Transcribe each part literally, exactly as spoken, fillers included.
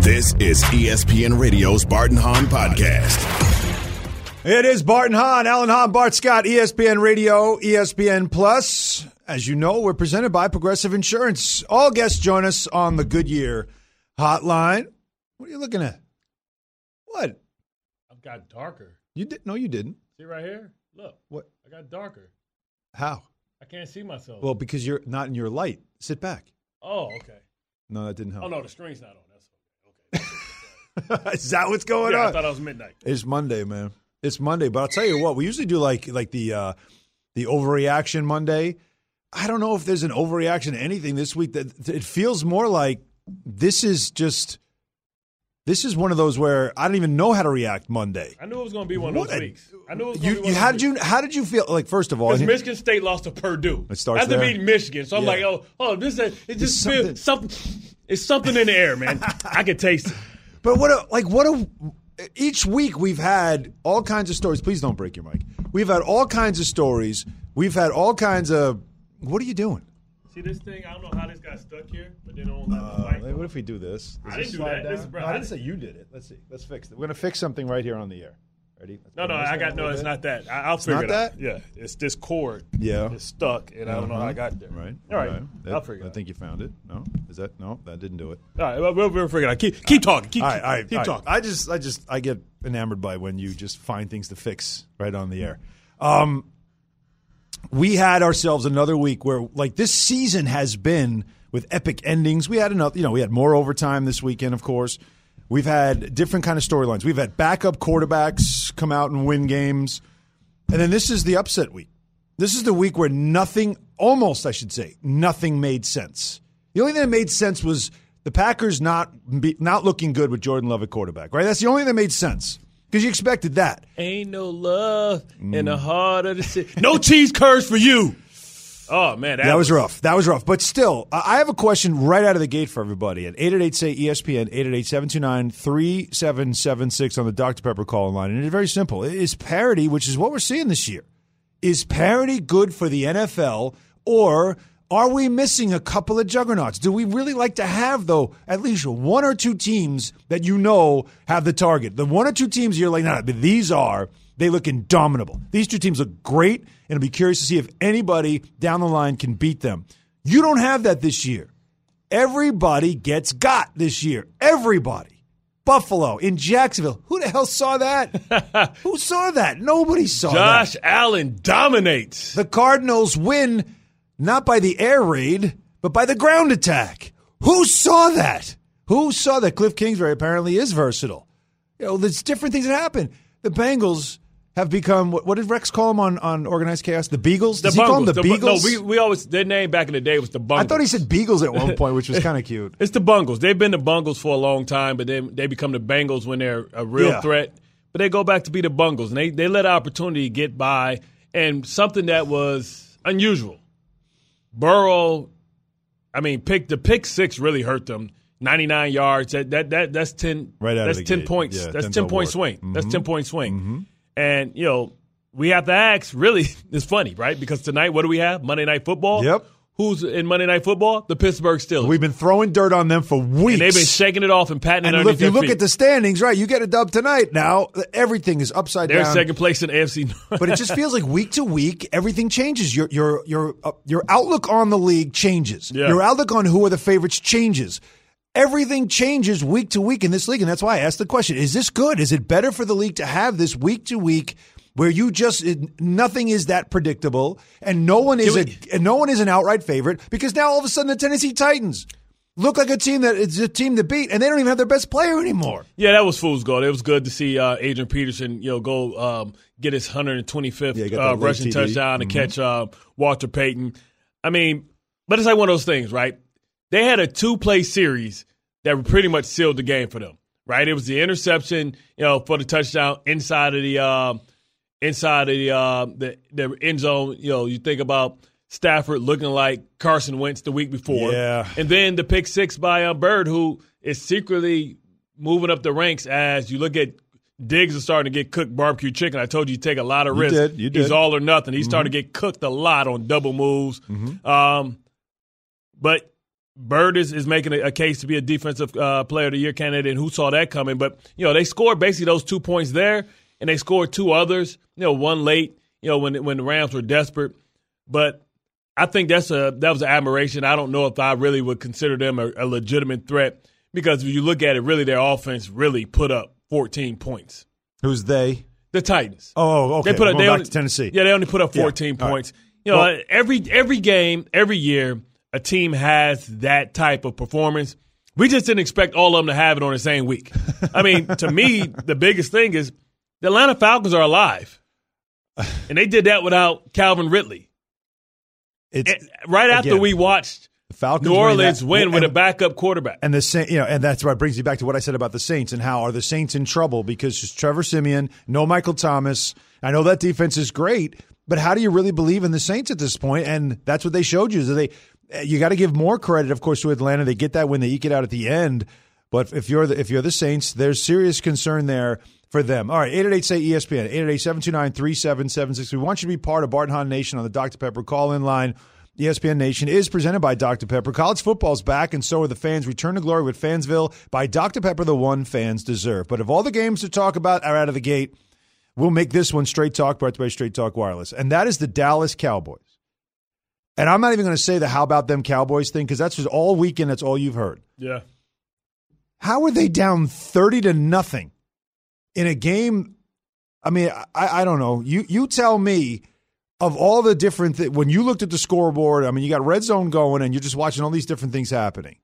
This is E S P N Radio's Bart and Hahn Podcast. It is Bart and Hahn, Alan Hahn, Bart Scott, E S P N Radio, E S P N Plus. As you know, we're presented by Progressive Insurance. All guests join us on the Goodyear hotline. What are you looking at? What? I've got darker. You did? No, you didn't. See right here? Look. What? I got darker. How? I can't see myself. Well, because you're not in your light. Sit back. Oh, okay. No, that didn't help. Oh, no, the screen's not on. That's okay. Is that what's going yeah, on? I thought it was midnight. It's Monday, man. It's Monday. But I'll tell you what, we usually do like like the uh, the overreaction Monday. I don't know if there's an overreaction to anything this week. That it feels more like this is just this is one of those where I don't even know how to react Monday. I knew it was going to be one of What those a- weeks. I knew it was going You, to be you one how of did those you how did you feel? Like first of all, Because I- Michigan State lost to Purdue. It starts After there? beating Michigan. So I'm Yeah. like, oh, oh, this is, it just something- feels something. It's something in the air, man. I can taste it. But what a like what a each week we've had all kinds of stories. Please don't break your mic. We've had all kinds of stories. We've had all kinds of. What are you doing? See this thing? I don't know how this got stuck here, but then it won't let Uh, the mic. what if we do this? Does I this didn't do slide that. This down? is- bro, No, I I didn't didn't- say you did it. Let's see. Let's fix it. We're gonna fix something right here on the air. Ready? Let's No, no, bring this I down got a no. little It's bit. not that. I, I'll figure not it that? out. Yeah, it's this cord. Yeah. It's stuck, and I don't know how I got there. Right. All right. Right. I'll That- figure it I out. think you found it. No, is that no? That didn't do it. All right, we'll, we'll, we'll figure it out. Keep, keep talking. Keep, All right, all right, keep all right. talking. I just, I just, I get enamored by when you just find things to fix right on the air. Um, we had ourselves another week where, like, this season has been with epic endings. We had another, you know, we had more overtime this weekend, of course. We've had different kind of storylines. We've had backup quarterbacks come out and win games, and then this is the upset week. This is the week where nothing, almost I should say, nothing made sense. The only thing that made sense was the Packers not be, not looking good with Jordan Love at quarterback, right? That's the only thing that made sense because you expected that. Ain't no love in the heart of the city. No cheese curds for you. Oh, man. That, That was rough. That was rough. But still, I I have a question right out of the gate for everybody at eight eight eight, say E S P N, eight eight eight, seven two nine, three seven seven six on the Doctor Pepper call line. And it's very simple. Is parity, which is what we're seeing this year, is parity good for the N F L, or are we missing a couple of juggernauts? Do we really like to have, though, at least one or two teams that you know have the target? The one or two teams you're like, nah, but these are, they look indomitable. These two teams look great, and I'll be curious to see if anybody down the line can beat them. You don't have that this year. Everybody gets got this year. Everybody. Buffalo, in Jacksonville. Who the hell saw that? Who saw that? Nobody saw that. Josh Allen dominates. The Cardinals win not by the air raid, but by the ground attack. Who saw that? Who saw that? Cliff Kingsbury apparently is versatile. You know, there's different things that happen. The Bengals have become, what, what did Rex call them on, on Organized Chaos? The Beagles? The Does he call them Bungles. the, Bu- Beagles? No, we, we always, their name back in the day was the Bungles. I thought he said Beagles at one point, which was kind of cute. It's the Bungles. They've been the Bungles for a long time, but then they become the Bengals when they're a real Yeah. threat. But they go back to be the Bungles, and they, they let opportunity get by, and something that was unusual. Burrow, I mean, pick the pick six really hurt them. ninety-nine yards. That that that that's ten. Right out that's of the ten gate. points. Yeah, that's Denzel ten point Ward. swing. Mm-hmm. That's ten point swing. Mm-hmm. And you know, we have to ask. Really, it's funny, right? Because tonight, what do we have? Monday Night Football. Yep. Who's in Monday Night Football? The Pittsburgh Steelers. We've been throwing dirt on them for weeks. and they've been shaking it off and patting And it look, underneath if you their look feet. at the standings, right, you get a dub tonight. Now, everything is upside They're down. second place in the A F C North. But it just feels like week to week, everything changes. Your your your uh, your outlook on the league changes. Yeah. Your outlook on who are the favorites changes. Everything changes week to week in this league, and that's why I asked the question: is this good? Is it better for the league to have this week to week, where you just it, nothing is that predictable, and no one is Can a we- and no one is an outright favorite? Because now all of a sudden the Tennessee Titans look like a team that is a team to beat, and they don't even have their best player anymore. Yeah, that was fool's gold. It was good to see uh, Adrian Peterson, you know, go um, get his one hundred twenty-fifth Yeah, he got uh, that late rushing T D. touchdown and Mm-hmm. catch uh, Walter Payton. I mean, but it's like one of those things, right? They had a two-play series that pretty much sealed the game for them, right? It was the interception, you know, for the touchdown inside of the uh, inside of the, uh, the the end zone. You know, you think about Stafford looking like Carson Wentz the week before. Yeah. And then the pick six by uh, Bird, who is secretly moving up the ranks as you look at Diggs is starting to get cooked barbecue chicken. I told you you take a lot of You risks. did, you did. He's all or nothing. He's starting to get cooked a lot on double moves. Mm-hmm. Um, but Bird is, is making a, a case to be a defensive uh, player of the year candidate, and who saw that coming? But, you know, they scored basically those two points there, and they scored two others, you know, one late, you know, when when the Rams were desperate. But I think that's a that was an admiration. I don't know if I really would consider them a, a legitimate threat, because if you look at it, really their offense really put up fourteen points. Who's they? The Titans. Oh, okay. They put up, Going they back only, to Tennessee. Yeah, they only put up fourteen yeah. points. Right. You know, well, every every game, every year, a team has that type of performance. We just didn't expect all of them to have it on the same week. I mean, to me, the biggest thing is the Atlanta Falcons are alive. And they did that without Calvin Ridley. It's, and right after again, we watched Falcons New Orleans that, win and, with a backup quarterback. And the Saint, you know, and that's what brings you back to what I said about the Saints and how are the Saints in trouble, because it's Trevor Siemian, no Michael Thomas. I know that defense is great, but how do you really believe in the Saints at this point? And that's what they showed you. So they, you got to give more credit, of course, to Atlanta. They get that when they eke it out at the end. But if you're the, if you're the Saints, there's serious concern there for them. All right, eight eight eight, say E S P N, eight eight eight, seven two nine, three seven seven six. We want you to be part of Bart and Hahn Nation on the Doctor Pepper call-in line. E S P N Nation is presented by Doctor Pepper. College football's back, and so are the fans. Return to glory with Fansville by Doctor Pepper, the one fans deserve. But if all the games to talk about are out of the gate, we'll make this one Straight Talk, brought to you by Straight Talk Wireless. And that is the Dallas Cowboys. And I'm not even going to say the how about them Cowboys thing, because that's just all weekend, that's all you've heard. Yeah. How are they down thirty to nothing in a game? I mean, I, I don't know. You you tell me, of all the different things, when you looked at the scoreboard, I mean, you got red zone going and you're just watching all these different things happening.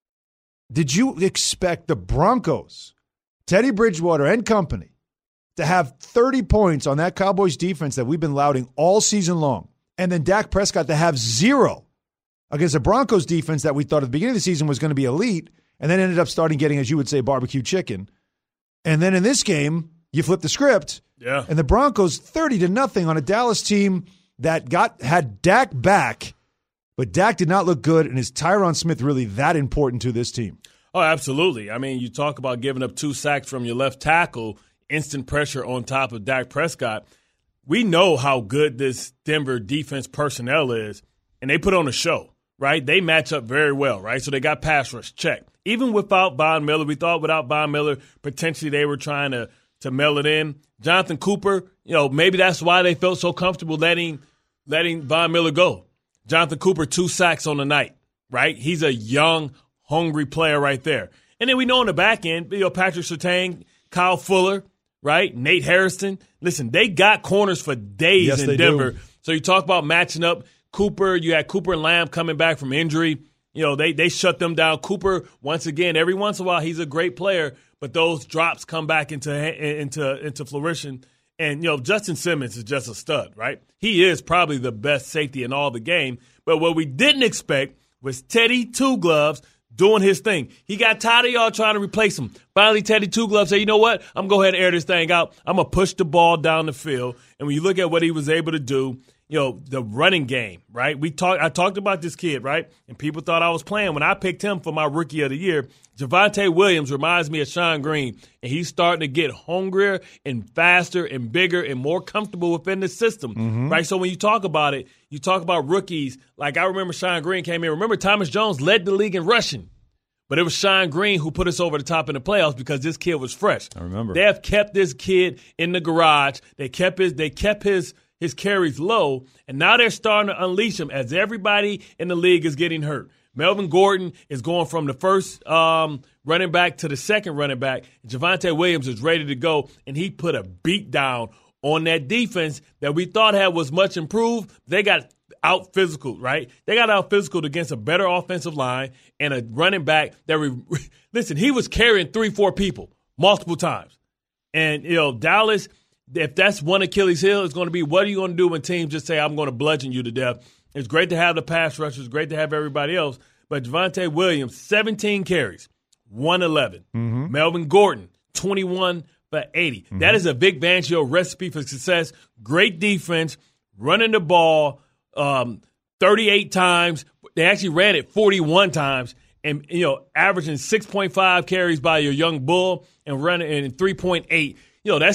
Did you expect the Broncos, Teddy Bridgewater and company, to have thirty points on that Cowboys defense that we've been lauding all season long, and then Dak Prescott to have zero against the Broncos defense that we thought at the beginning of the season was going to be elite, and then ended up starting getting, as you would say, barbecue chicken? And then in this game, you flip the script, yeah, and the Broncos thirty to nothing on a Dallas team that got had Dak back, but Dak did not look good, and is Tyron Smith really that important to this team? Oh, absolutely. I mean, you talk about giving up two sacks from your left tackle, instant pressure on top of Dak Prescott. We know how good this Denver defense personnel is, and they put on a show, right? They match up very well, right? So they got pass rush, check. Even without Von Miller, we thought without Von Miller, potentially they were trying to, to mail it in. Jonathan Cooper, you know, maybe that's why they felt so comfortable letting letting Von Miller go. Jonathan Cooper, two sacks on the night, right? He's a young, hungry player right there. And then we know on the back end, you know, Patrick Surtain, Kyle Fuller, right? Nate Harrison. Listen, they got corners for days yes, in Denver. Do. So you talk about matching up. Cooper, you had Cooper and Lamb coming back from injury. You know, they they shut them down. Cooper, once again, every once in a while, he's a great player, but those drops come back into into into flourishing. And, you know, Justin Simmons is just a stud, right? He is probably the best safety in all the game. But what we didn't expect was Teddy Two Gloves doing his thing. He got tired of y'all trying to replace him. Finally, Teddy Two Gloves said, you know what? I'm going to go ahead and air this thing out. I'm going to push the ball down the field. And when you look at what he was able to do, you know, the running game, right? We talked. I talked about this kid, right? And people thought I was playing when I picked him for my Rookie of the Year. Javonte Williams reminds me of Sean Green, and he's starting to get hungrier and faster and bigger and more comfortable within the system, mm-hmm. right? So when you talk about it, you talk about rookies. Like I remember Sean Green came in. Remember Thomas Jones led the league in rushing, but it was Sean Green who put us over the top in the playoffs because this kid was fresh. I remember. They have kept this kid in the garage. They kept his. They kept his. his carries low, and now they're starting to unleash him as everybody in the league is getting hurt. Melvin Gordon is going from the first um, running back to the second running back. Javonte Williams is ready to go, and he put a beat down on that defense that we thought had was much improved. They got out physical, right? They got out physical against a better offensive line and a running back that re- listen, he was carrying three, four people multiple times. And, you know, Dallas, if that's one Achilles heel, it's going to be what are you going to do when teams just say, I'm going to bludgeon you to death. It's great to have the pass rushers. It's great to have everybody else. But Javonte Williams, seventeen carries, one eleven. Mm-hmm. Melvin Gordon, twenty-one for eighty. Mm-hmm. That is a Vic Fangio recipe for success. Great defense, running the ball um, thirty-eight times. They actually ran it forty-one times. And, you know, averaging six point five carries by your young bull and running in three point eight. You know, that's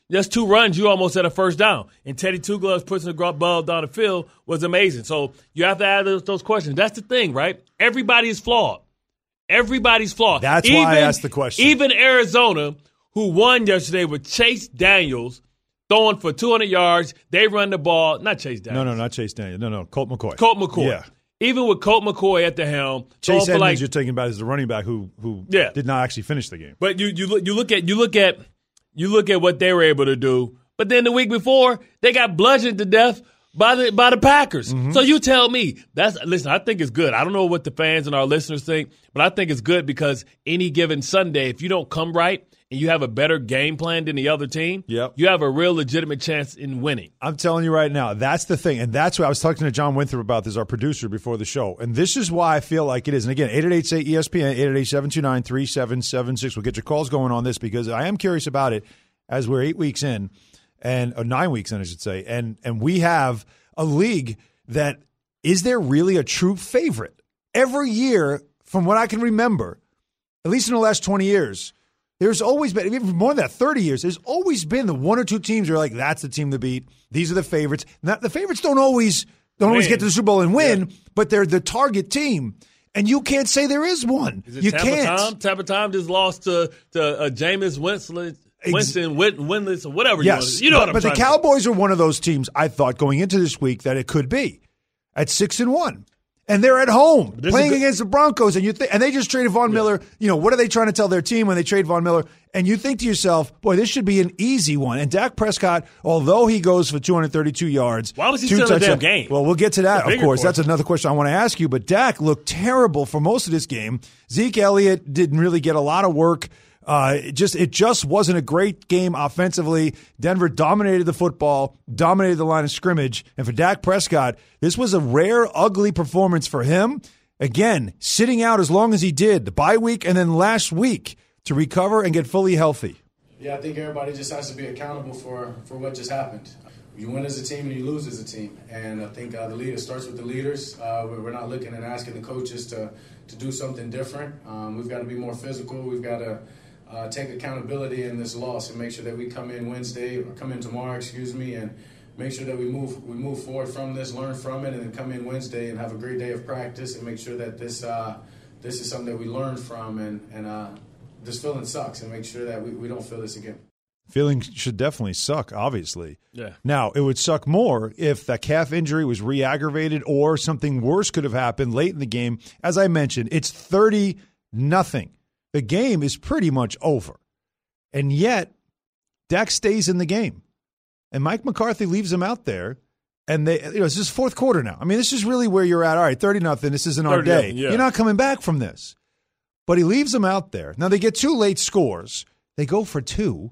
just two runs, you almost had a first down. And Teddy Two Gloves pushing the ball down the field was amazing. So you have to ask those, those questions. That's the thing, right? Everybody is flawed. Everybody's flawed. That's even, why I asked the question. Even Arizona, who won yesterday with Chase Daniels throwing for two hundred yards, they run the ball. Not Chase Daniels. No, no, not Chase Daniels. No, no, Colt McCoy. Colt McCoy. Yeah. Even with Colt McCoy at the helm, Chase Edmonds, like, you're talking about, is the running back who who yeah. did not actually finish the game. But you you look you look at you look at you look at what they were able to do. But then the week before, they got bludgeoned to death by the by the Packers. Mm-hmm. So you tell me, that's listen, I think it's good. I don't know what the fans and our listeners think, but I think it's good because any given Sunday, if you don't come right and you have a better game plan than the other team, yep. you have a real legitimate chance in winning. I'm telling you right now, that's the thing. And that's what I was talking to John Winthrop about this, our producer, before the show. And this is why I feel like it is. And again, eight eight eight, say E S P N, eight eight eight, seven two nine, three seven seven six. We'll get your calls going on this because I am curious about it as we're eight weeks in, and or nine weeks in, I should say. And, and we have a league that, is there really a true favorite? Every year, from what I can remember, at least in the last twenty years, there's always been, even more than that, thirty years, there's always been the one or two teams who are like, that's the team to beat. These are the favorites. Now, the favorites don't always don't always get to the Super Bowl and win, yeah. but they're the target team. And you can't say there is one. Is it you Tampa can't. Tom? Tampa Tom just lost to, to uh, Jameis Winston, Winston Win- Winless, or whatever yes, you want to You know but, what I'm But the to Cowboys are one of those teams, I thought, going into this week that it could be at six and one. And they're at home this playing good- against the Broncos, and you th- and they just traded Von yeah. Miller. You know, what are they trying to tell their team when they trade Von Miller? And you think to yourself, boy, this should be an easy one. And Dak Prescott, although he goes for two hundred thirty-two yards, why was he still in the damn game? Well, we'll get to that, of course. Question. That's another question I want to ask you. But Dak looked terrible for most of this game. Zeke Elliott didn't really get a lot of work. Uh, it just it just wasn't a great game offensively. Denver dominated the football, dominated the line of scrimmage. And for Dak Prescott, this was a rare, ugly performance for him. Again, sitting out as long as he did, the bye week and then last week to recover and get fully healthy. Yeah, I think everybody just has to be accountable for, for what just happened. You win as a team and you lose as a team. And I think uh, the leader starts with the leaders. Uh, we're not looking and asking the coaches to, to do something different. Um, we've got to be more physical. We've got to uh, take accountability in this loss and make sure that we come in Wednesday, or come in tomorrow, excuse me, and make sure that we move we move forward from this, learn from it, and then come in Wednesday and have a great day of practice and make sure that this uh, this is something that we learn from, and, and uh, this feeling sucks, and make sure that we, we don't feel this again. Feeling should definitely suck, obviously. Yeah. Now, it would suck more if that calf injury was re-aggravated or something worse could have happened late in the game. As I mentioned, it's thirty nothing. The game is pretty much over. And yet, Dak stays in the game. And Mike McCarthy leaves him out there, and they, you know, it's just fourth quarter now. I mean, this is really where you're at. All right, thirty nothing. This isn't our day. Yeah. You're not coming back from this. But he leaves him out there. Now they get two late scores. They go for two.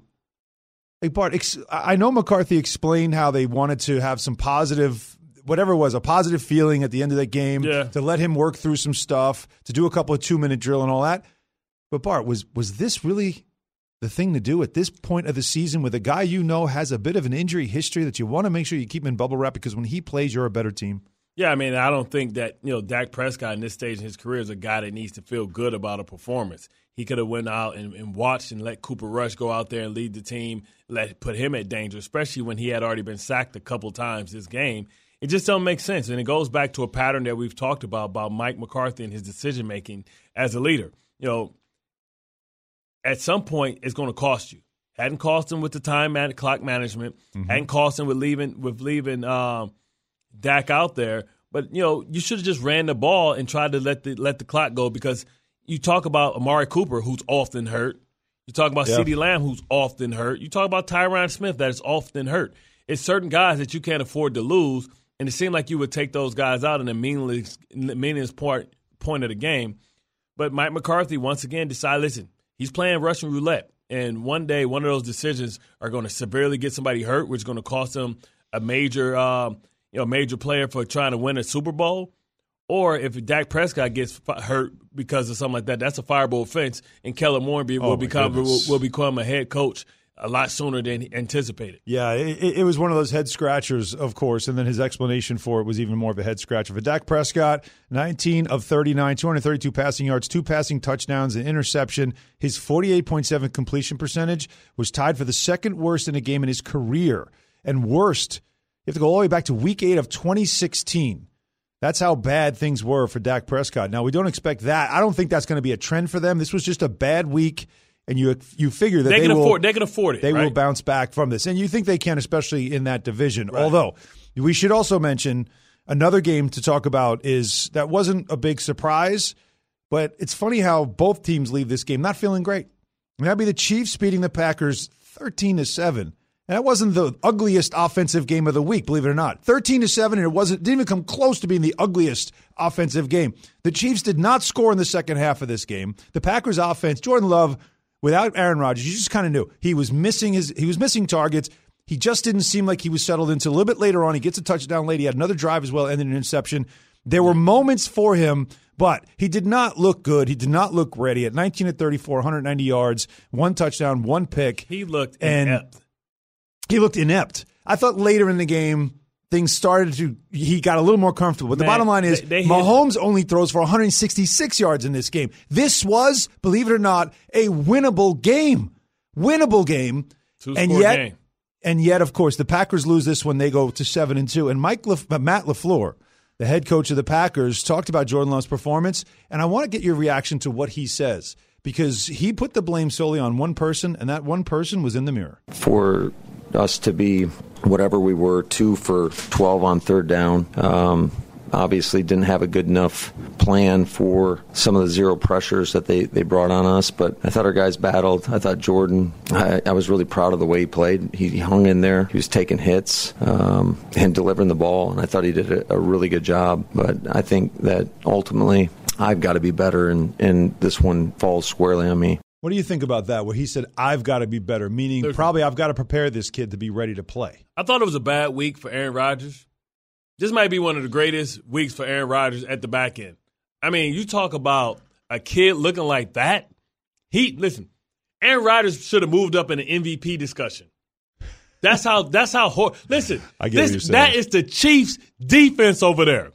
Hey Bart, ex- I know McCarthy explained how they wanted to have some positive, whatever it was, a positive feeling at the end of that game yeah. to let him work through some stuff, to do a couple of two minute drill and all that. But Bart, was was this really the thing to do at this point of the season with a guy you know has a bit of an injury history that you want to make sure you keep him in bubble wrap because when he plays, you're a better team? Yeah, I mean, I don't think that, you know, Dak Prescott in this stage in his career is a guy that needs to feel good about a performance. He could have went out and, and watched and let Cooper Rush go out there and lead the team, let put him at danger, especially when he had already been sacked a couple times this game. It just doesn't make sense. And it goes back to a pattern that we've talked about, about Mike McCarthy and his decision-making as a leader. You know, at some point, it's going to cost you. Hadn't cost him with the time man- clock management. Mm-hmm. Hadn't cost him with leaving with leaving um, Dak out there. But, you know, you should have just ran the ball and tried to let the let the clock go because you talk about Amari Cooper, who's often hurt. You talk about yeah. CeeDee Lamb, who's often hurt. You talk about Tyron Smith, that is often hurt. It's certain guys that you can't afford to lose, and it seemed like you would take those guys out in the meaningless, meaningless part, point of the game. But Mike McCarthy, once again, decided, listen, he's playing Russian roulette. And one day, one of those decisions are going to severely get somebody hurt, which is going to cost them a major, um, you know, major player for trying to win a Super Bowl. Or if Dak Prescott gets hurt because of something like that, that's a fireable offense, and Kellen Moore be, oh will become will, will become a head coach a lot sooner than anticipated. Yeah, it, it was one of those head scratchers, of course, and then his explanation for it was even more of a head scratcher. For Dak Prescott, nineteen of thirty-nine, two hundred thirty-two passing yards, two passing touchdowns, an interception. His forty-eight point seven completion percentage was tied for the second worst in a game in his career, and worst, you have to go all the way back to week eight of twenty sixteen. That's how bad things were for Dak Prescott. Now, we don't expect that. I don't think that's going to be a trend for them. This was just a bad week. And you you figure that they, they, can will afford, they can afford it. They right? will bounce back from this. And you think they can, especially in that division. Right. Although, we should also mention another game to talk about is that wasn't a big surprise, but it's funny how both teams leave this game not feeling great. And that'd be the Chiefs beating the Packers thirteen to seven. And that wasn't the ugliest offensive game of the week, believe it or not. thirteen to seven, and it wasn't didn't even come close to being the ugliest offensive game. The Chiefs did not score in the second half of this game. The Packers offense, Jordan Love, without Aaron Rodgers, you just kind of knew he was missing his he was missing targets. He just didn't seem like he was settled into. A little bit later on, he gets a touchdown late. He had another drive as well, ended in an interception. There were moments for him, but he did not look good. He did not look ready. At nineteen of thirty-four, one hundred ninety yards, one touchdown, one pick. He looked and inept. He looked inept. I thought later in the game, things started to – he got a little more comfortable. But Man, the bottom line is they, they Mahomes hit. only throws for one hundred sixty-six yards in this game. This was, believe it or not, a winnable game. Winnable game. Two-score and yet, game. And yet, of course, the Packers lose this when they go to seven and two. And Mike Lef- Matt LaFleur, the head coach of the Packers, talked about Jordan Love's performance. And I want to get your reaction to what he says, because he put the blame solely on one person, and that one person was in the mirror. For us to be whatever we were, two for twelve on third down, um, obviously didn't have a good enough plan for some of the zero pressures that they, they brought on us. But I thought our guys battled. I thought Jordan, I, I was really proud of the way he played. He, he hung in there. He was taking hits um, and delivering the ball, and I thought he did a, a really good job. But I think that ultimately I've got to be better, and, and this one falls squarely on me. What do you think about that, where he said, I've got to be better, meaning There's, probably I've got to prepare this kid to be ready to play? I thought it was a bad week for Aaron Rodgers. This might be one of the greatest weeks for Aaron Rodgers at the back end. I mean, you talk about a kid looking like that. He Listen, Aaron Rodgers should have moved up in the M V P discussion. That's how, that's how, hor- listen, I get this, what you're saying. That is the Chiefs' defense over there.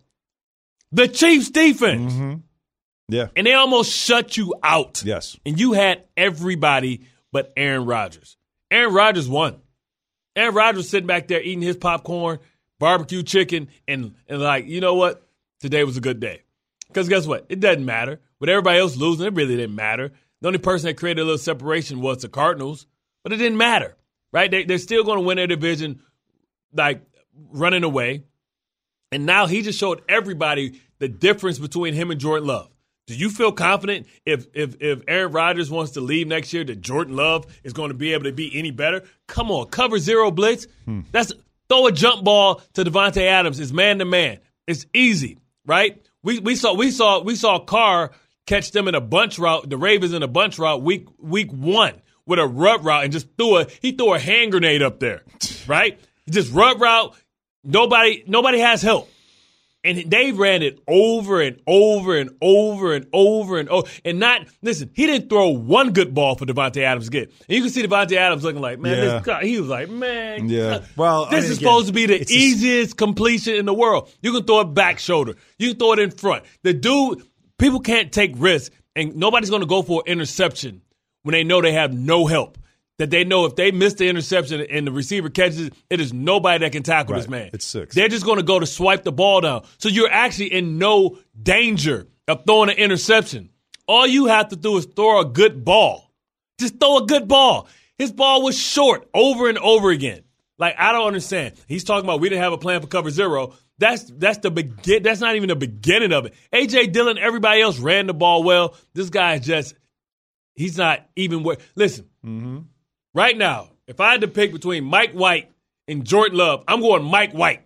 The Chiefs' defense. Mm-hmm. Yeah. And they almost shut you out. Yes. And you had everybody but Aaron Rodgers. Aaron Rodgers won. Aaron Rodgers sitting back there eating his popcorn, barbecue chicken, and, and like, you know what? Today was a good day. Because guess what? It doesn't matter. With everybody else losing, it really didn't matter. The only person that created a little separation was the Cardinals. But it didn't matter, right? They, they're still going to win their division, like, running away. And now he just showed everybody the difference between him and Jordan Love. Do you feel confident if if if Aaron Rodgers wants to leave next year that Jordan Love is going to be able to be any better? Come on, cover zero blitz. Hmm. That's throw a jump ball to Devontae Adams. It's man to man. It's easy, right? We we saw we saw we saw Carr catch them in a bunch route, the Ravens in a bunch route week week one with a rub route and just threw a he threw a hand grenade up there, right? Just rub route. Nobody nobody has help. And they ran it over and over and over and over and over. And not, listen, he didn't throw one good ball for Devontae Adams to get. And you can see Devontae Adams looking like, man, yeah. this guy, he was like, man, yeah. Well, this I mean, is again, supposed to be the easiest a... completion in the world. You can throw it back shoulder. You can throw it in front. The dude, people can't take risks, and nobody's going to go for an interception when they know they have no help. That they know if they miss the interception and the receiver catches it, it is nobody that can tackle right. this man. It's six. They're just going to go to swipe the ball down. So you're actually in no danger of throwing an interception. All you have to do is throw a good ball. Just throw a good ball. His ball was short over and over again. Like, I don't understand. He's talking about we didn't have a plan for cover zero. That's that's the begin. That's not even the beginning of it. A J Dillon, everybody else ran the ball well. This guy is just, he's not even where. Listen. Mm-hmm. Right now, if I had to pick between Mike White and Jordan Love, I'm going Mike White.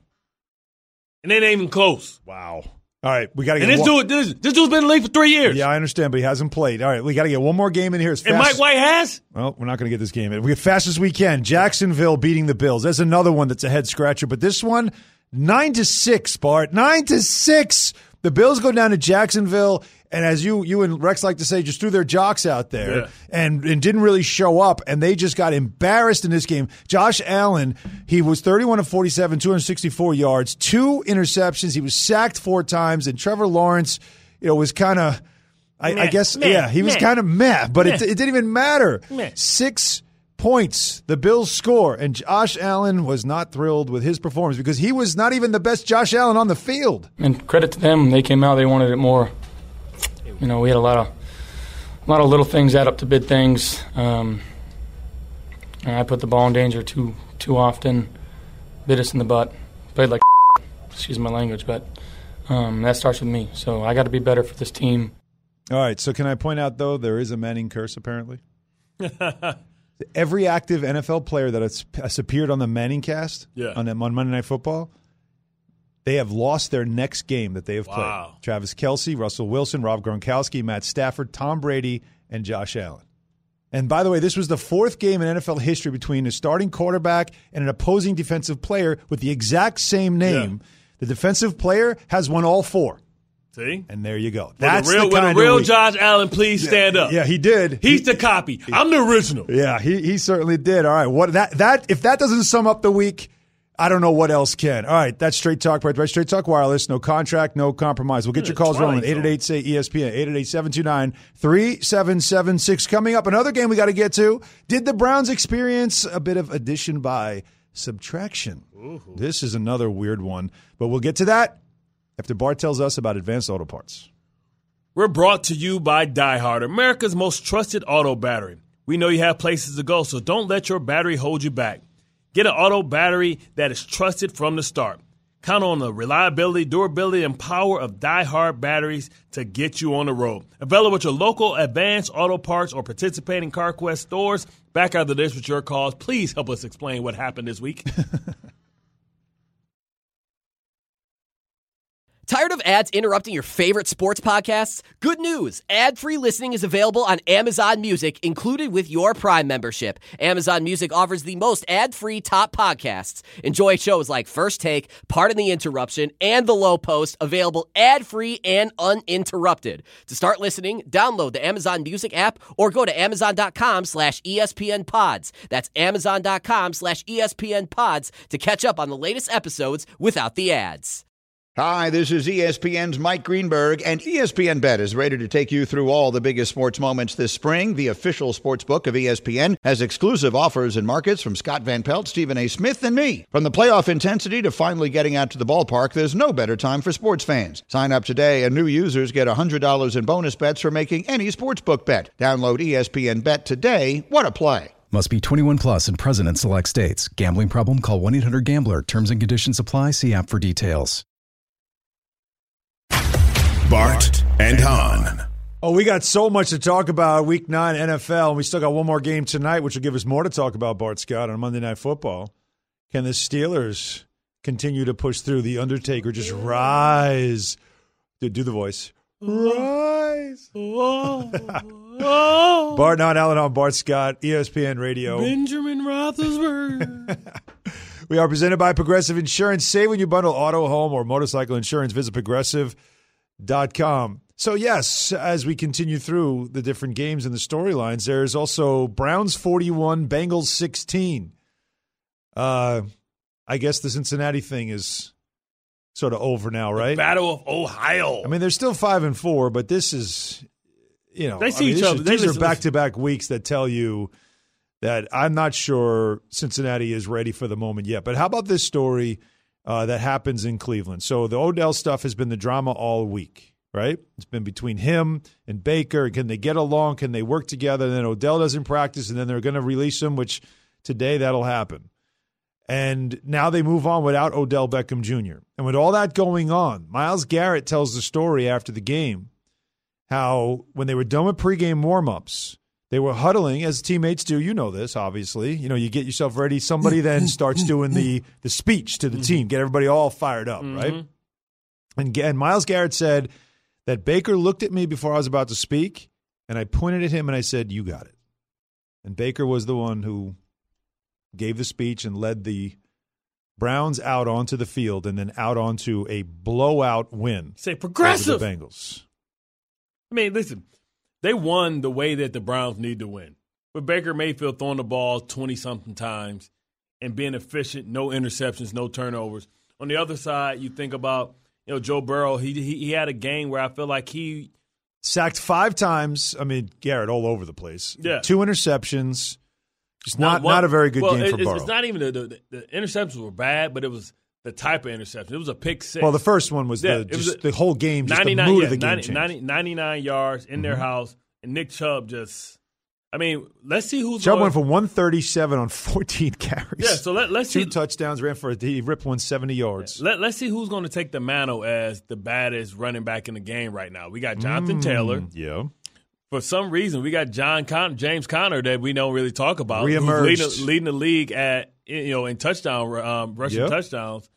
And it ain't even close. Wow. All right, we got to get And this one. dude, this, this dude's been in the league for three years. Yeah, I understand, but he hasn't played. All right, we got to get one more game in here. As fast and Mike White has? Well, we're not going to get this game in. We get fast as we can. Jacksonville beating the Bills. There's another one that's a head scratcher, but this one, nine to six, Bart. Nine to six. The Bills go down to Jacksonville, and as you you and Rex like to say, just threw their jocks out there yeah. and, and didn't really show up, and they just got embarrassed in this game. Josh Allen, he was thirty-one of forty-seven, two hundred sixty-four yards, two interceptions. He was sacked four times, and Trevor Lawrence, you know, was kind of, I, I guess, meh, yeah, he was kind of meh, but it, it didn't even matter. Meh. Six points the Bills score, and Josh Allen was not thrilled with his performance because he was not even the best Josh Allen on the field. And credit to them, they came out, they wanted it more. You know, we had a lot of a lot of little things add up to big things. Um, and I put the ball in danger too too often, bit us in the butt, played like excuse my language, but um, that starts with me. So I got to be better for this team. All right, so can I point out, though, there is a Manning curse, apparently? Every active N F L player that has, has appeared on the Manning cast yeah. on, on Monday Night Football, they have lost their next game that they have played. Wow. Travis Kelce, Russell Wilson, Rob Gronkowski, Matt Stafford, Tom Brady, and Josh Allen. And by the way, this was the fourth game in N F L history between a starting quarterback and an opposing defensive player with the exact same name. Yeah. The defensive player has won all four. See? And there you go. That's the, real, the kind the real of Josh Allen, please stand yeah, up. Yeah, he did. He's he, the copy. He, I'm the original. Yeah, he he certainly did. All right, what that that if that doesn't sum up the week, I don't know what else can. All right, that's Straight Talk, right? right Straight Talk Wireless. No contract, no compromise. We'll get yeah, your calls rolling. eight eight eight, say E S P N, eight eight eight, seven two nine, three seven seven six. Coming up, another game we got to get to. Did the Browns experience a bit of addition by subtraction? Ooh. This is another weird one, but we'll get to that after Bart tells us about Advanced Auto Parts. We're brought to you by Die Hard, America's most trusted auto battery. We know you have places to go, so don't let your battery hold you back. Get an auto battery that is trusted from the start. Count on the reliability, durability, and power of Die Hard batteries to get you on the road. Available at your local Advanced Auto Parts or participating CarQuest stores. Back out of the dish with your calls. Please help us explain what happened this week. Tired of ads interrupting your favorite sports podcasts? Good news! Ad-free listening is available on Amazon Music, included with your Prime membership. Amazon Music offers the most ad-free top podcasts. Enjoy shows like First Take, Pardon the Interruption, and The Low Post, available ad-free and uninterrupted. To start listening, download the Amazon Music app or go to amazon.com slash ESPN pods. That's amazon.com slash ESPN pods to catch up on the latest episodes without the ads. Hi, this is E S P N's Mike Greenberg, and E S P N Bet is ready to take you through all the biggest sports moments this spring. The official sports book of E S P N has exclusive offers and markets from Scott Van Pelt, Stephen A. Smith, and me. From the playoff intensity to finally getting out to the ballpark, there's no better time for sports fans. Sign up today, and new users get one hundred dollars in bonus bets for making any sportsbook bet. Download E S P N Bet today. What a play. Must be twenty-one plus and present in select states. Gambling problem? Call one eight hundred gambler. Terms and conditions apply. See app for details. Bart and Hahn. Oh, we got so much to talk about week nine N F L, and we still got one more game tonight, which will give us more to talk about, Bart Scott, on Monday Night Football. Can the Steelers continue to push through? The Undertaker just rise. Dude, do the voice. Rise. Whoa. Whoa. Bart, not Alan on Bart Scott, E S P N Radio. Benjamin Roethlisberger. We are presented by Progressive Insurance. Save when you bundle auto, home, or motorcycle insurance. Visit progressive dot com. So, yes, as we continue through the different games and the storylines, there's also Browns forty-one, Bengals sixteen. Uh, I guess the Cincinnati thing is sort of over now, right? The Battle of Ohio. I mean, they're still five and four, but this is, you know, they see I mean, each other. Is, they these are back-to-back weeks that tell you that I'm not sure Cincinnati is ready for the moment yet. But how about this story uh, that happens in Cleveland? So the Odell stuff has been the drama all week, right? It's been between him and Baker. Can they get along? Can they work together? And then Odell doesn't practice, and then they're going to release him, which today that'll happen. And now they move on without Odell Beckham Junior And with all that going on, Myles Garrett tells the story after the game how when they were done with pregame warm-ups, they were huddling, as teammates do. You know this, obviously. You know, you get yourself ready. Somebody then starts doing the, the speech to the team, get everybody all fired up, mm-hmm. right? And, and Myles Garrett said that Baker looked at me before I was about to speak, and I pointed at him and I said, "You got it." And Baker was the one who gave the speech and led the Browns out onto the field and then out onto a blowout win. Say progressive. Over the Bengals. I mean, listen, they won the way that the Browns need to win. With Baker Mayfield throwing the ball twenty-something times and being efficient, no interceptions, no turnovers. On the other side, you think about, you know, Joe Burrow. He, he he had a game where I feel like he sacked five times. I mean, Garrett all over the place. Yeah, two interceptions. Just not one, not a very good well, game for it's, Burrow. It's not even the, the the interceptions were bad, but it was the type of interception. It was a pick six. Well, the first one was yeah, the it just was a, the whole game, just the mood yeah, of the game ninety, changed. ninety, ninety-nine yards in mm-hmm. their house, and Nick Chubb just. I mean, let's see who's Chubb going. went for one thirty-seven on fourteen carries. Yeah, so let, let's Two see. Two touchdowns, ran for a he ripped one seventy yards. Let, let's see who's going to take the mantle as the baddest running back in the game right now. We got Jonathan mm, Taylor. Yeah. For some reason, we got John Con- James Conner that we don't really talk about. Reemerged. Who's leading, leading the league at you know in touchdown um, rushing yep. touchdowns,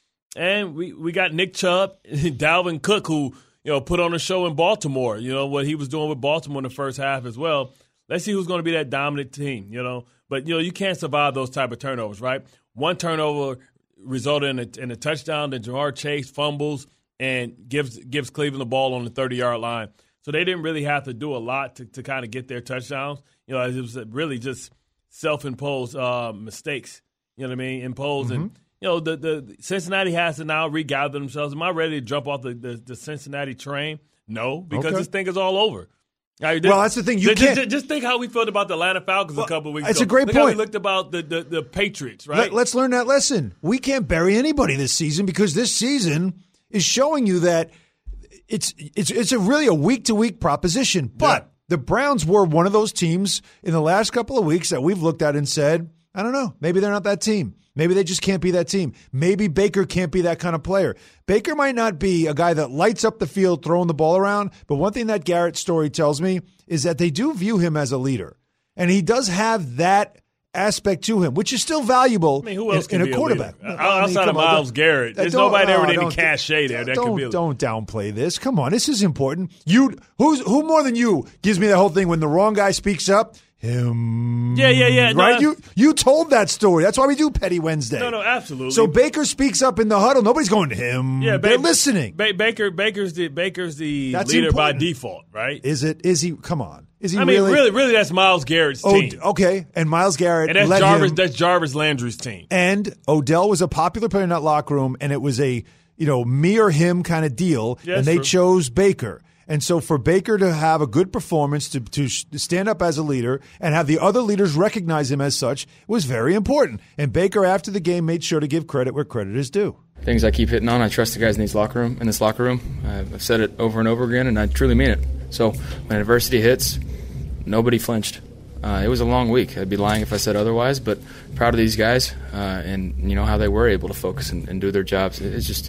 and we, we got Nick Chubb, Dalvin Cook, who you know put on a show in Baltimore. You know what he was doing with Baltimore in the first half as well. Let's see who's going to be that dominant team. You know, but you know you can't survive those type of turnovers, right? One turnover resulted in a, in a touchdown. Then Jamar Chase fumbles and gives gives Cleveland the ball on the thirty-yard line. So they didn't really have to do a lot to, to kind of get their touchdowns. You know, it was really just self-imposed uh, mistakes. You know what I mean? Imposed. Mm-hmm. And, you know, the, the Cincinnati has to now regather themselves. Am I ready to jump off the, the, the Cincinnati train? No, because okay. this thing is all over. Right, well, that's the thing. You just, can't just, just think how we felt about the Atlanta Falcons well, a couple of weeks that's ago. That's a great Look point. How we looked about the, the, the Patriots, right? Let, let's learn that lesson. We can't bury anybody this season because this season is showing you that It's it's it's a really a week-to-week proposition, but yeah. the Browns were one of those teams in the last couple of weeks that we've looked at and said, I don't know, maybe they're not that team. Maybe they just can't be that team. Maybe Baker can't be that kind of player. Baker might not be a guy that lights up the field throwing the ball around, but one thing that Garrett's story tells me is that they do view him as a leader, and he does have that aspect to him, which is still valuable I mean, who else in, in a quarterback. A Outside I mean, of Myles on, Garrett, there's nobody there with any cachet there. That don't, could be a, don't downplay this. Come on, this is important. You, who's who more than you gives me that whole thing when the wrong guy speaks up? Him. Yeah, yeah, yeah. Right? No, you you told that story. That's why we do Petty Wednesday. No, no, absolutely. So Baker speaks up in the huddle. Nobody's going to him. Yeah, they're ba- listening. Ba- Baker, Baker's the Baker's the that's leader important. by default, right? Is it? Is he? Come on. Is he I mean, really? really, really, that's Myles Garrett's oh, team. Okay, and Myles Garrett and that's led Jarvis. him, That's Jarvis Landry's team. And Odell was a popular player in that locker room, and it was a you know me or him kind of deal, yeah, and they true. chose Baker. And so for Baker to have a good performance, to, to stand up as a leader and have the other leaders recognize him as such was very important. And Baker, after the game, made sure to give credit where credit is due. Things I keep hitting on, I trust the guys in this locker room. In this locker room, I've said it over and over again, and I truly mean it. So when adversity hits, nobody flinched. Uh, it was a long week. I'd be lying if I said otherwise, but proud of these guys uh, and you know how they were able to focus and, and do their jobs. It's just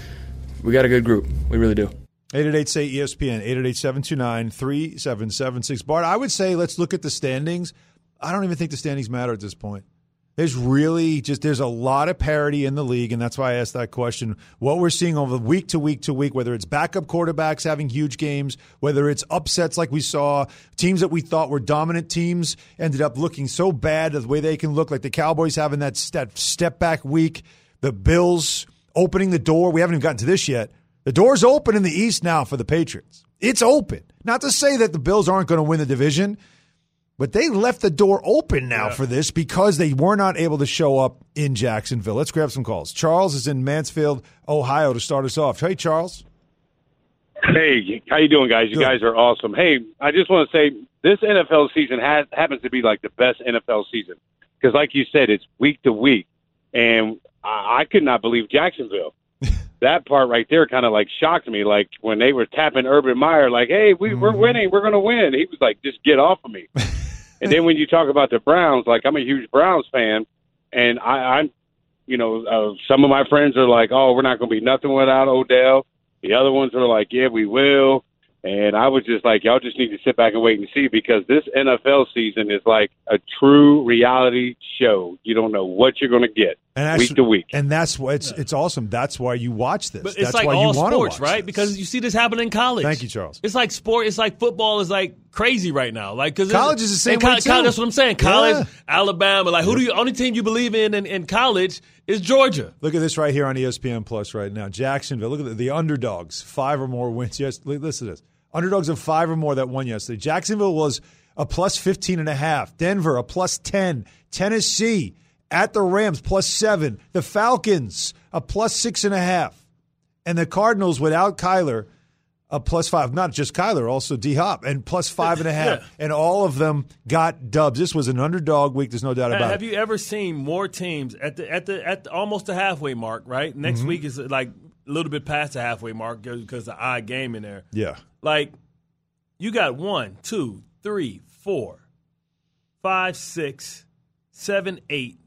we got a good group. We really do. eight eight eight, say E S P N, eight eight eight, seven two nine, three seven seven six. Bart, I would say let's look at the standings. I don't even think the standings matter at this point. There's really just there's a lot of parity in the league, and that's why I asked that question. What we're seeing over week to week to week, whether it's backup quarterbacks having huge games, whether it's upsets like we saw, teams that we thought were dominant teams ended up looking so bad the way they can look, like the Cowboys having that step, step back week, the Bills opening the door. We haven't even gotten to this yet. The door's open in the East now for the Patriots. It's open. Not to say that the Bills aren't going to win the division, but they left the door open now yeah. for this because they were not able to show up in Jacksonville. Let's grab some calls. Charles is in Mansfield, Ohio to start us off. Hey, Charles. Hey, how you doing, guys? You Good. guys are awesome. Hey, I just want to say this N F L season has, happens to be like the best N F L season because, like you said, it's week to week, and I, I could not believe Jacksonville. That part right there kind of like shocked me. Like when they were tapping Urban Meyer, like, "Hey, we, mm-hmm. we're winning, we're going to win." He was like, "Just get off of me." And then when you talk about the Browns, like I'm a huge Browns fan, and I, I'm, you know, uh, some of my friends are like, "Oh, we're not going to be nothing without Odell." The other ones are like, "Yeah, we will." And I was just like, "Y'all just need to sit back and wait and see," because this N F L season is like a true reality show. You don't know what you're going to get. And actually, week to week. And that's why it's it's awesome. That's why you watch this. But it's that's like why all you sports, watch right? this. Because you see this happen in college. Thank you, Charles. It's like sport. It's like football is like crazy right now. Like cause college is the same co- way too. Co- that's what I'm saying. College, Yeah. Alabama. Like who do you? Only team you believe in, in in college is Georgia. Look at this right here on E S P N Plus right now. Jacksonville. Look at the, the underdogs. Five or more wins. Yes, listen to this. Underdogs of five or more that won yesterday. Jacksonville was a plus fifteen and a half. Denver a plus ten. Tennessee at the Rams plus seven. The Falcons a plus six and a half. And the Cardinals without Kyler a plus five. Not just Kyler, also D-Hop, and plus five and a half. Yeah. And all of them got dubs. This was an underdog week. There's no doubt about Have it. you ever seen more teams at the at the at the, almost the halfway mark? Right. Next Mm-hmm. week is like a little bit past the halfway mark because the odd game in there. Yeah. Like you got one, two, three, four, five, six, seven, eight.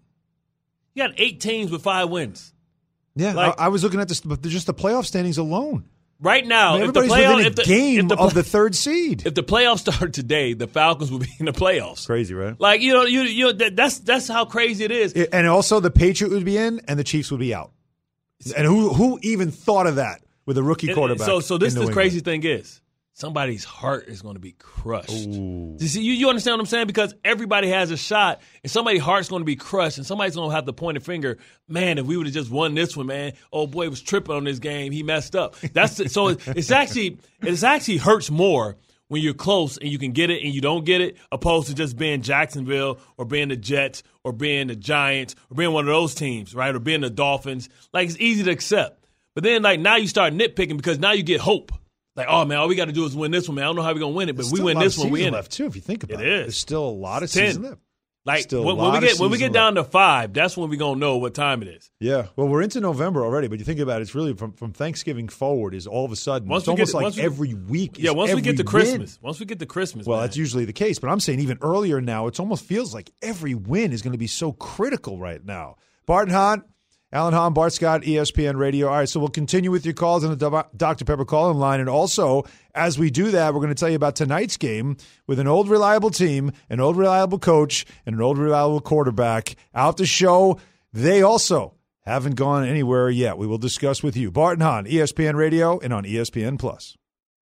You got eight teams with five wins. Yeah, Like- I, I was looking at this, but just the playoff standings alone. Right now, I mean, if the everybody's playoff, within a if the, game if the, of the third seed. if the playoffs started today, the Falcons would be in the playoffs. Crazy, right? Like you know, you you that, that's that's how crazy it is. It- and also, the Patriot would be in, and the Chiefs would be out. And who who even thought of that with a rookie It- quarterback? So so this in New the England? crazy thing is somebody's heart is going to be crushed. You see, you, you understand what I'm saying? Because everybody has a shot, and somebody's heart's going to be crushed, and somebody's going to have to point a finger. Man, if we would have just won this one, man, oh boy, he was tripping on this game. He messed up. That's so. It's actually it's actually hurts more when you're close and you can get it and you don't get it, opposed to just being Jacksonville or being the Jets or being the Giants or being one of those teams, right? Or being the Dolphins. Like it's easy to accept. But then like now you start nitpicking because now you get hope. Like, oh man, all we got to do is win this one, man. I don't know how we're gonna win it, but There's we still win a lot this of one, we season in left it. too. If you think about It it, is. there's still a lot of Ten. season left. Like Still a when, when lot we of get when we season get down to five, that's when we're gonna know what time it is. Yeah, well, we're into November already, but you think about it, it's really from, from Thanksgiving forward is all of a sudden, Once it's we almost get- like once we- every week is Yeah, once we get every to Christmas, win. once we get to Christmas, Well, man. that's usually the case, but I'm saying even earlier now, it almost feels like every win is going to be so critical right now. Bart and Hahn, Alan Hahn, Bart Scott, E S P N Radio. All right, so we'll continue with your calls on the Doctor Pepper call-in line, and also, as we do that, we're going to tell you about tonight's game with an old reliable team, an old reliable coach, and an old reliable quarterback out to show they also haven't gone anywhere yet. We will discuss with you. Bart and Hahn, E S P N Radio, and on E S P N Plus.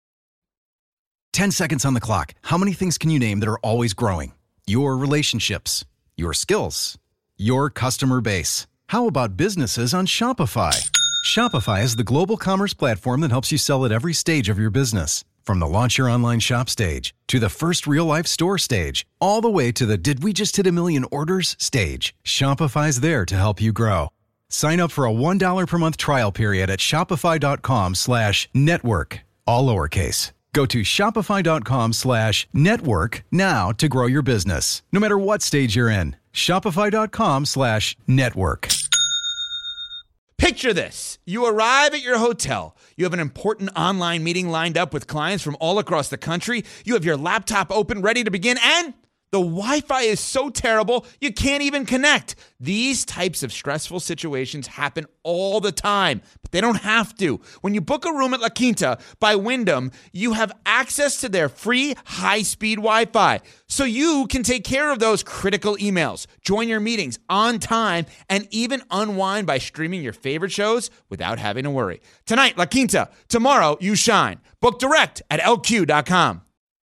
Ten seconds on the clock. How many things can you name that are always growing? Your relationships, your skills, your customer base. How about businesses on Shopify? Shopify is the global commerce platform that helps you sell at every stage of your business. From the launch your online shop stage to the first real-life store stage, all the way to the did we just hit a million orders stage. Shopify's there to help you grow. Sign up for a one dollar per month trial period at shopify.com slash network, all lowercase. Go to shopify.com slash network now to grow your business, no matter what stage you're in. Shopify.com slash network. Picture this. You arrive at your hotel. You have an important online meeting lined up with clients from all across the country. You have your laptop open, ready to begin, and the Wi-Fi is so terrible, you can't even connect. These types of stressful situations happen all the time, but they don't have to. When you book a room at La Quinta by Wyndham, you have access to their free high-speed Wi-Fi, so you can take care of those critical emails, join your meetings on time, and even unwind by streaming your favorite shows without having to worry. Tonight, La Quinta. Tomorrow, you shine. Book direct at L Q dot com.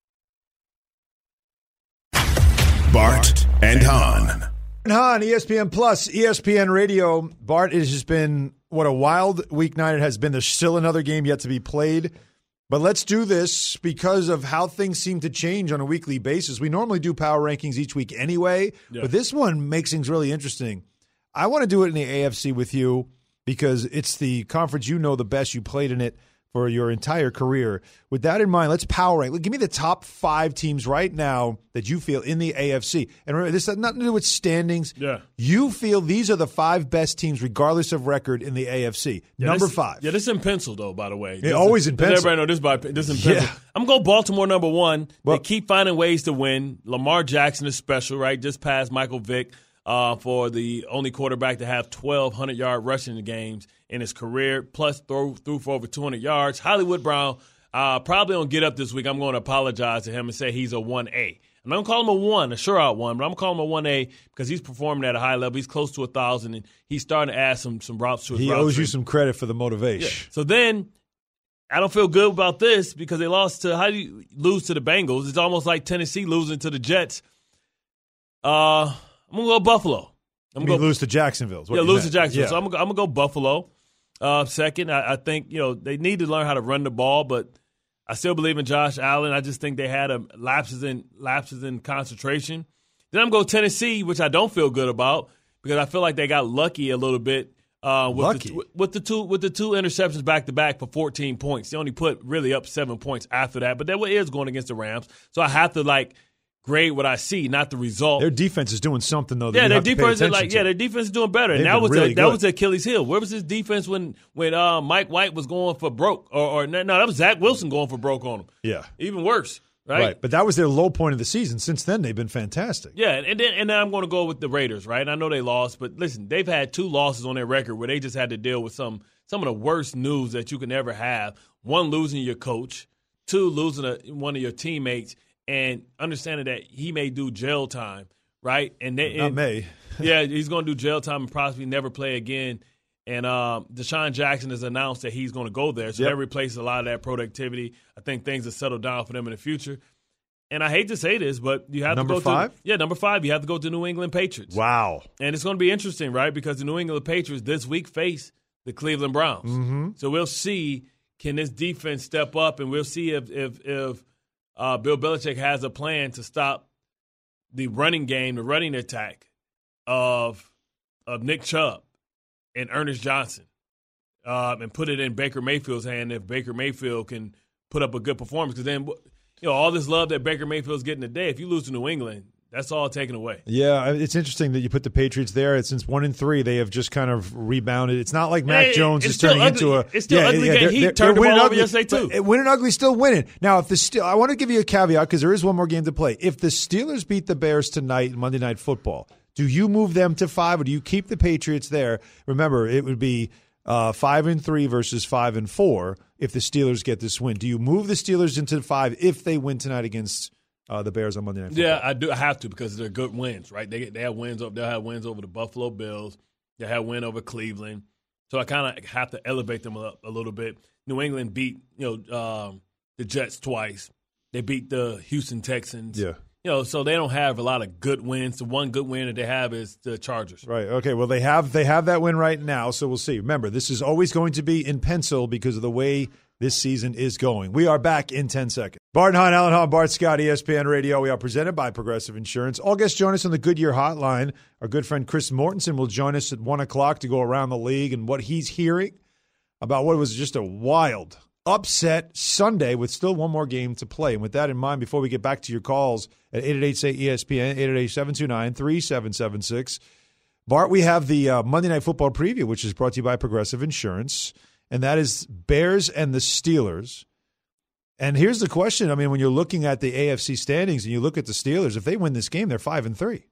Bart and Hahn. Hahn, E S P N Plus, E S P N Radio. Bart, it has just been, what a wild weeknight it has been. There's still another game yet to be played. But let's do this because of how things seem to change on a weekly basis. We normally do power rankings each week anyway, Yeah. but this one makes things really interesting. I want to do it in the A F C with you because it's the conference you know the best. You played in it for your entire career. With that in mind, let's power rank. Give me the top five teams right now that you feel in the A F C. And remember, this has nothing to do with standings. Yeah. You feel these are the five best teams, regardless of record, in the A F C. Yeah, Number this- five. Yeah, this is in pencil, though, by the way. Yeah, This always is, in pencil. Everybody know this by this is in pencil. Yeah. I'm going to go Baltimore number one. Well- they keep finding ways to win. Lamar Jackson is special, right? Just passed Michael Vick uh, for the only quarterback to have twelve hundred-yard rushing games in his career, plus throw, threw for over two hundred yards. Hollywood Brown uh, probably don't get up this week. I'm going to apologize to him and say he's a one A. I'm not going to call him a one, a sure-out one, but I'm going to call him a one A because he's performing at a high level. He's close to one thousand, and he's starting to add some, some routes to his He route owes tree. you some credit for the motivation. Yeah. So then I don't feel good about this because they lost to – how do you lose to the Bengals? It's almost like Tennessee losing to the Jets. Uh, I'm going to go Buffalo. I'm You going mean lose to Jacksonville. is what Yeah, you lose meant. to Jacksonville. Yeah. So I'm going to go Buffalo. Uh, second, I, I think, you know, they need to learn how to run the ball, but I still believe in Josh Allen. I just think they had a lapses in lapses in concentration. Then I'm going Tennessee, which I don't feel good about because I feel like they got lucky a little bit uh, with, Lucky? The, with the two with the two interceptions back to back for fourteen points. They only put really up seven points after that, but that is going against the Rams. So I have to like grade what I see, not the result. Their defense is doing something, though. That Yeah, you their have to pay defense is attention like to. yeah, their defense is doing better. And They've that been was really the, that good. was the Achilles heel. Where was his defense when when uh, Mike White was going for broke? Or, or no, no, that was Zach Wilson going for broke on him. Yeah. Even worse, right? Right. But that was their low point of the season. Since then, they've been fantastic. Yeah, and then and then I'm going to go with the Raiders, right? I know they lost, but listen, they've had two losses on their record where they just had to deal with some some of the worst news that you can ever have. One, losing your coach. Two, losing a, one of your teammates. And understanding that he may do jail time, right? And they, Not and, may. yeah, he's going to do jail time and possibly never play again. And um, Deshaun Jackson has announced that he's going to go there, so Yep. that replaces a lot of that productivity. I think things will settle down for them in the future. And I hate to say this, but you have Number to go five? to yeah, number five. You have to go to New England Patriots. Wow. And it's going to be interesting, right? Because the New England Patriots this week face the Cleveland Browns. Mm-hmm. So we'll see, can this defense step up, and we'll see if if if uh, Bill Belichick has a plan to stop the running game, the running attack of of Nick Chubb and Ernest Johnson, um, and put it in Baker Mayfield's hand if Baker Mayfield can put up a good performance. Because then, you know, all this love that Baker Mayfield's getting today, if you lose to New England, that's all taken away. Yeah, it's interesting that you put the Patriots there. It's since one and three, they have just kind of rebounded. It's not like Mac Hey, Jones it's is turning still into ugly. a. It's still yeah, ugly yeah, game. they're- He they're- turned they're the winning ball over ugly, yesterday, too. but winning ugly, still winning. Now, if the Steel, I want to give you a caveat because there is one more game to play. If the Steelers beat the Bears tonight in Monday Night Football, do you move them to five or do you keep the Patriots there? Remember, it would be uh, five and three versus five and four if the Steelers get this win. Do you move the Steelers into five if they win tonight against Uh, the Bears on Monday Night Football? Yeah, I do. I have to because they're good wins, right? They they have wins over. They'll have wins over the Buffalo Bills. They have win over Cleveland. So I kind of have to elevate them up a little bit. New England beat you know um, the Jets twice. They beat the Houston Texans. Yeah. You know, so they don't have a lot of good wins. The one good win that they have is the Chargers. Right. Okay. Well, they have they have that win right now, so we'll see. Remember, this is always going to be in pencil because of the way this season is going. We are back in ten seconds. Bart Hahn, Alan Hahn, Bart Scott, E S P N Radio. We are presented by Progressive Insurance. All guests join us on the Goodyear Hotline. Our good friend Chris Mortensen will join us at one o'clock to go around the league and what he's hearing about what was just a wild upset Sunday with still one more game to play. And with that in mind, before we get back to your calls at eight eight eight, say E S P N, eight eight eight, seven two nine, three seven seven six, Bart, we have the uh, Monday Night Football preview, which is brought to you by Progressive Insurance, and that is Bears and the Steelers. And here's the question. I mean, when you're looking at the A F C standings and you look at the Steelers, if they win this game, they're five and three.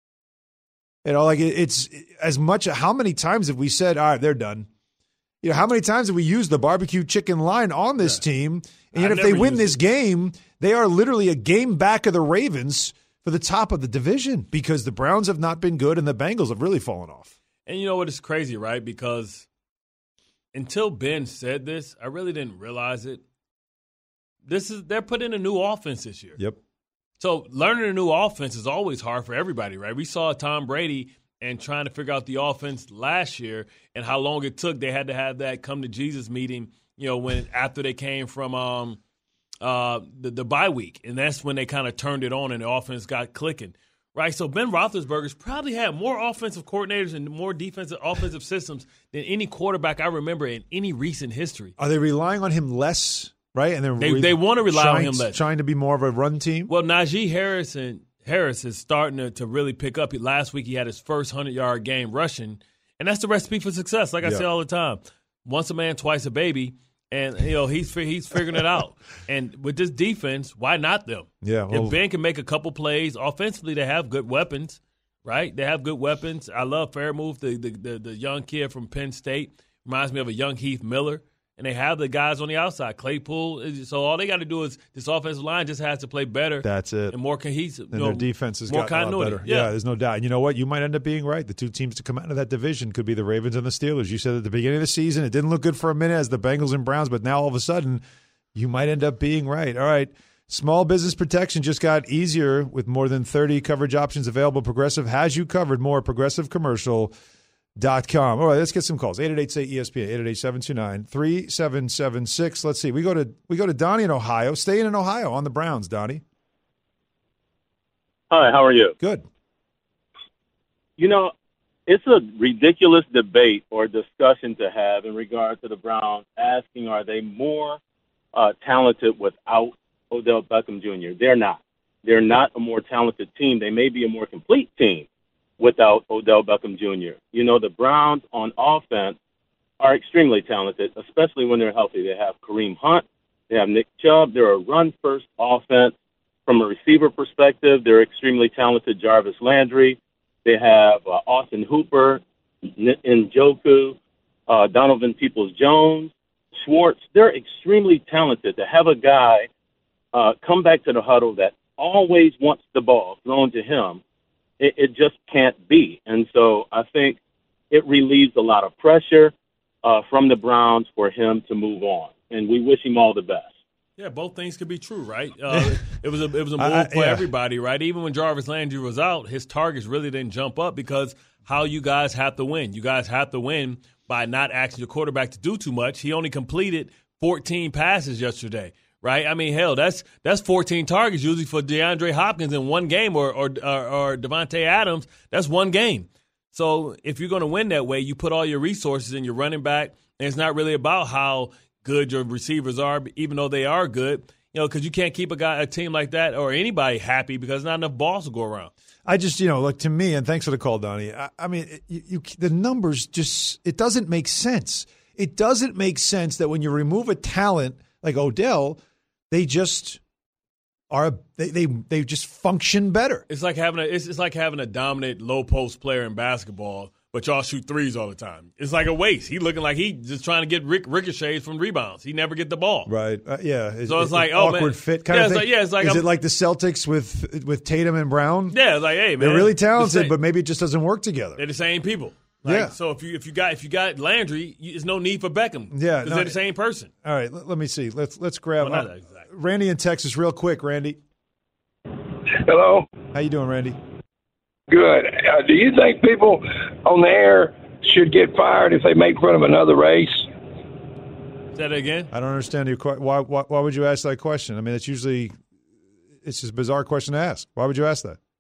You know, like it's as much. How many times have we said, "All right, they're done"? You know, how many times have we used the barbecue chicken line on this Yeah. team? And yet, I've if they never win used this it. game, they are literally a game back of the Ravens for the top of the division because the Browns have not been good and the Bengals have really fallen off. And you know what? It's crazy, right? Because until Ben said this, I really didn't realize it. This is they're putting a new offense this year. Yep. So learning a new offense is always hard for everybody, right? We saw Tom Brady and trying to figure out the offense last year and how long it took. They had to have that come to Jesus meeting, you know, when after they came from um, uh, the, the bye week. And that's when they kind of turned it on and the offense got clicking, right? So Ben Roethlisberger's probably had more offensive coordinators and more defensive offensive systems than any quarterback I remember in any recent history. Are they relying on him less? Right, and they're They- re- they wanna rely on trying- him less. trying to be more of a run team. Well, Najee Harris and Harris is starting to, to really pick up. Last week he had his first hundred-yard game rushing, and that's the recipe for success. Like I Yeah. say all the time, once a man, twice a baby, and you know he's fi- he's figuring it out. And with this defense, why not them? Yeah, well- if Ben can make a couple plays offensively, they have good weapons, right? They have good weapons. I love Fairmouth, the the, the the young kid from Penn State, reminds me of a young Heath Miller. and they have the guys on the outside. Claypool. So all they got to do is this offensive line just has to play better. That's it. And more cohesive. And you their know, defense has more gotten a lot continuity. better. Yeah. yeah, there's no doubt. And you know what? You might end up being right. The two teams to come out of that division could be the Ravens and the Steelers. You said at the beginning of the season it didn't look good for a minute as the Bengals and Browns, but now all of a sudden you might end up being right. All right. Small business protection just got easier with more than thirty coverage options available. Progressive has you covered. More at progressive commercial dot com. All right, let's get some calls. eight eight eight, say E S P N, eight eight eight, seven two nine, three seven seven six. Let's see. We go to we go to Donnie in Ohio. Staying in Ohio on the Browns, Donnie. Hi, how are you? Good. You know, it's a ridiculous debate or discussion to have in regard to the Browns asking, are they more uh, talented without Odell Beckham Junior? They're not. They're not a more talented team. They may be a more complete team without Odell Beckham Junior You know, the Browns on offense are extremely talented, especially when they're healthy. They have Kareem Hunt. They have Nick Chubb. They're a run-first offense. From a receiver perspective, they're extremely talented. Jarvis Landry. They have uh, Austin Hooper, N- Njoku, uh, Donovan Peoples-Jones, Schwartz. They're extremely talented. To have a guy uh, come back to the huddle that always wants the ball thrown to him, it, it just can't be. And so I think it relieves a lot of pressure uh, from the Browns for him to move on. And we wish him all the best. Yeah, both things could be true, right? Uh, it was a it was a move I, I, for yeah. everybody, right? Even when Jarvis Landry was out, his targets really didn't jump up because how you guys have to win. You guys have to win by not asking your quarterback to do too much. He only completed fourteen passes yesterday, right? I mean, hell, that's that's fourteen targets usually for DeAndre Hopkins in one game, or or or, or Devontae Adams. That's one game. So if you're going to win that way, you put all your resources in your running back, and it's not really about how good your receivers are, even though they are good, you know, because you can't keep a guy, a team like that or anybody happy because not enough balls to go around. I just, you know, like to me, and thanks for the call, Donnie. I, I mean, you, you, the numbers just, it doesn't make sense. It doesn't make sense that when you remove a talent like Odell, they just are, they they, they just function better. It's like having a, it's, it's like having a dominant low post player in basketball, but y'all shoot threes all the time. It's like a waste. He looking like he just trying to get ric- ricochets from rebounds. He never get the ball. Right. Uh, yeah. It's, so it's, it's like, oh, awkward man. fit kind yeah, of thing. It's like, yeah, it's like Is I'm, it like the Celtics with with Tatum and Brown? Yeah, it's like, hey, man. They're really talented, same, but maybe it just doesn't work together. They're the same people. Like, yeah. So if you if you got if you got Landry, you, there's no need for Beckham. Yeah. Because No, they're the same person. All right. Let, let me see. Let's let's grab Well, uh, not exactly. Randy in Texas real quick. Randy. Hello. How you doing, Randy? Good. Uh, do you think people on the air should get fired if they make fun of another race? Say that again? I don't understand your question. Why, why, why would you ask that question? I mean, it's usually it's just a bizarre question to ask. Why would you ask that?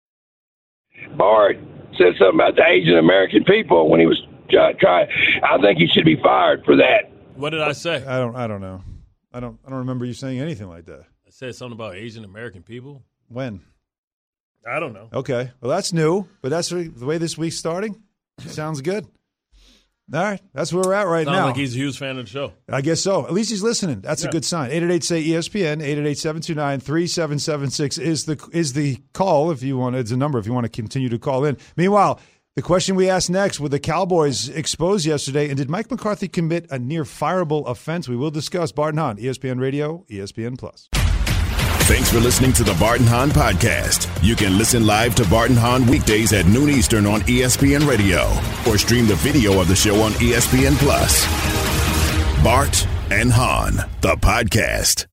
Bart said something about the Asian American people when he was trying. Try, I think he should be fired for that. What did I say? I don't. I don't know. I don't. I don't remember you saying anything like that. I said something about Asian American people. When? I don't know. Okay. Well, that's new, but that's the way this week's starting. Sounds good. All right. That's where we're at right Sounds now. like he's a huge fan of the show. I guess so. At least he's listening. That's Yeah. a good sign. eight eight eight, say E S P N, eight eight eight, seven two nine, three seven seven six is the is the call if you want. It's a number if you want to continue to call in. Meanwhile, the question we asked next, were the Cowboys exposed yesterday, and did Mike McCarthy commit a near fireable offense? We will discuss. Bart and Hahn, E S P N Radio, E S P N Plus. Thanks for listening to the Bart and Hahn Podcast. You can listen live to Bart and Hahn weekdays at noon Eastern on E S P N Radio or stream the video of the show on E S P N Plus. Bart and Hahn, the podcast.